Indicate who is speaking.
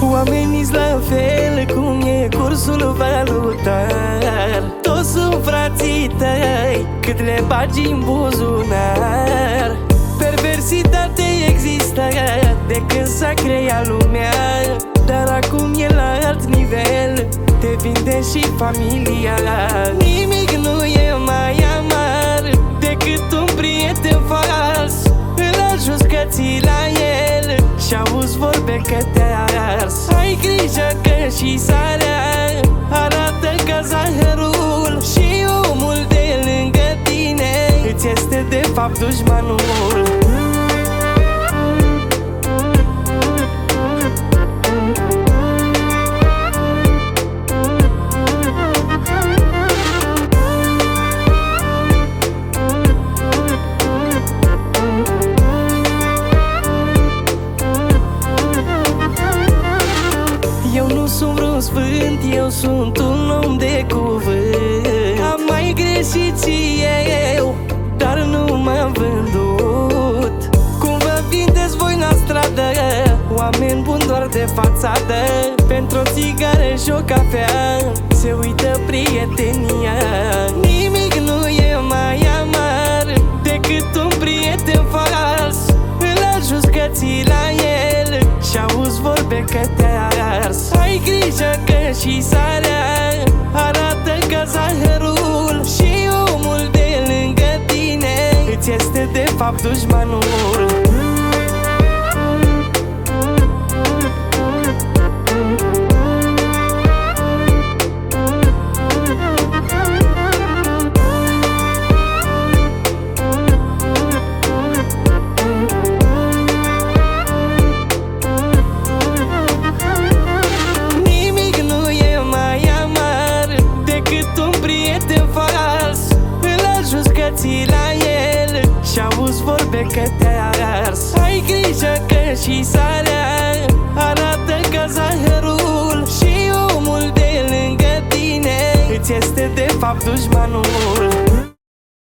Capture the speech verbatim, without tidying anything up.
Speaker 1: Oamenii-s la fel cum e cursul valutar. Toți sunt frații tăi cât le bagi în buzunar. Perversitate există de când s-a creat lumea, dar acum e la alt nivel, te vinde și familia. Nimic nu e mai amar decât un prieten fals. Îl ajuns că ții la el și-auzi vorbe că te-a ars. Ai grijă că și sarea arată ca zahărul și omul de lângă tine îți este de fapt dușmanul. Eu nu sunt vreun sfânt, eu sunt un om de cuvânt. Am mai greșit și eu, dar nu m-am vândut. Cum vă vindeți voi la stradă, oameni buni doar de fațadă. Pentru o țigară și o cafea se uită prietenia. Nimic nu e mai amar decât un prieten fals. Îl ajuns că ții la el și-auzi vorbe că te-a ars. Ai grijă că și sarea arată ca zahărul și omul de lângă tine îți este de fapt dușmanul. Ții la el și-auzi vorbe că te-a ars. Ai grijă că și sarea arată ca zahărul și omul de lângă tine îți este de fapt dușmanul.